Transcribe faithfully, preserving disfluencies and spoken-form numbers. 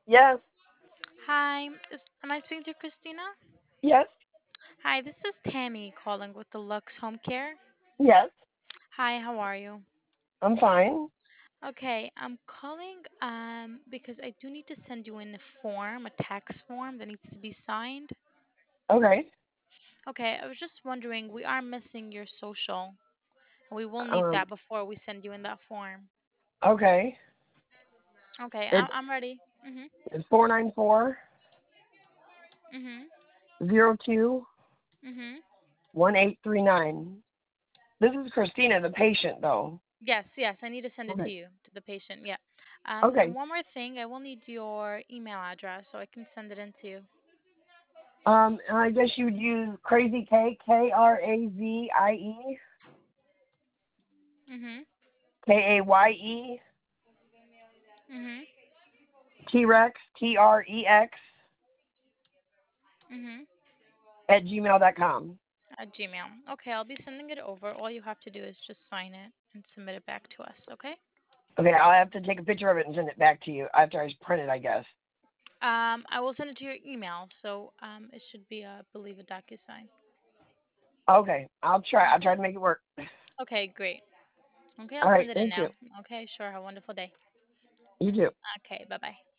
Yes, Hi, is, am I speaking to Christina? yes, Hi, this is Tammy calling with the Lux Home Care. yes. Hi, how are you? I'm fine. Okay, I'm calling um because I do need to send you in a form, a tax form that needs to be signed. Okay. Okay, I was just wondering, we are missing your social. We will need Um. that before we send you in that form. Okay. Okay, I- It's I'm ready. Mhm. it's four nine four Mhm. zero two Mhm. one eight three nine. This is Christina, the patient, though. Yes, yes, I need to send it to Okay. you, to the patient. Yeah. Um, and Okay. one more thing, I will need your email address so I can send it in to you. Um. And I guess you would use Crazy K K R A Z I E Mhm. K A Y E Mhm. T Rex T R E X Mhm. at gmail dot com. At Gmail. Okay, I'll be sending it over. All you have to do is just sign it and submit it back to us. Okay. Okay. I'll have to take a picture of it and send it back to you after I print it, I guess. Um, I will send it to your email, so um, it should be, uh, believe a DocuSign. Okay. I'll try. I'll try Okay. to make it work. Okay, great. Okay, All I'll right. send it in Thank you. now. Okay, sure. Have a wonderful day. You too. Okay, bye bye.